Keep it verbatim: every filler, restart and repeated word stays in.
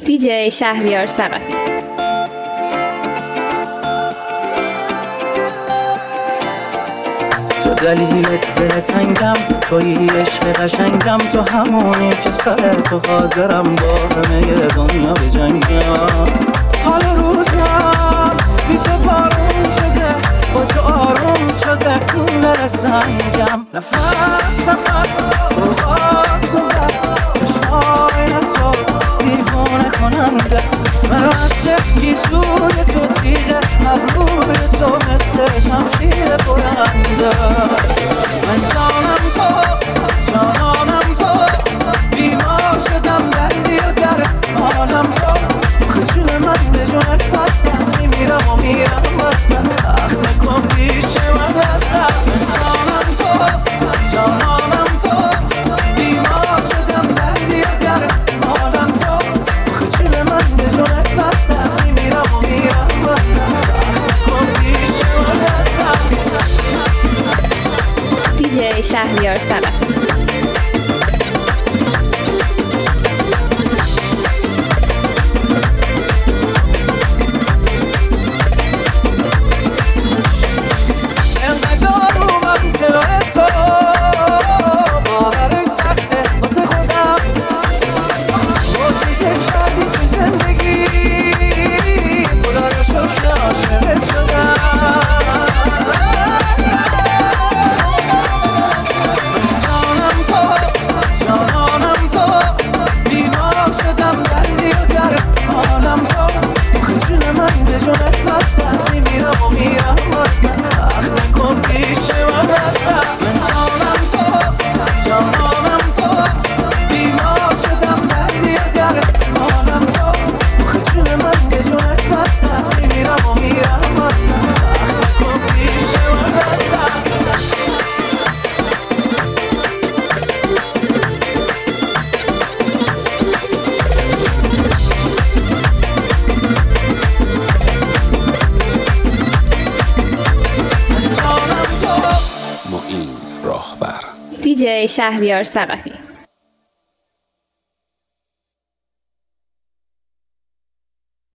دیجی شهریار ثقفی. تو دلیل دل تنگم، تویی عشق قشنگم، تو همونی که سر تو حاضرم با همه دنیا بجنگم. حال روزم بی تو بارون شده، با تو آروم شده این دل سنگم. نفس نفس روحاس و بس چشمای تو دیوونه کنم دست من رد گیسوی تو تیغه ابروی تو مثل شمشیر بلند است. من جانم تو جانانم تو بیمار شدم دردی و در حالم تو خجول من به جونت بست از میمیرم و میرم بست اخ نکن پیش من هستم. من جانم تو جانانم تو بیمار شدم دردی و در حالم تو خجول من به جونت بست از میمیرم و میرم بست اخ نکن پیش من هستم. دیجی شهریار ثقفی. دیجی شهریار ثقفی.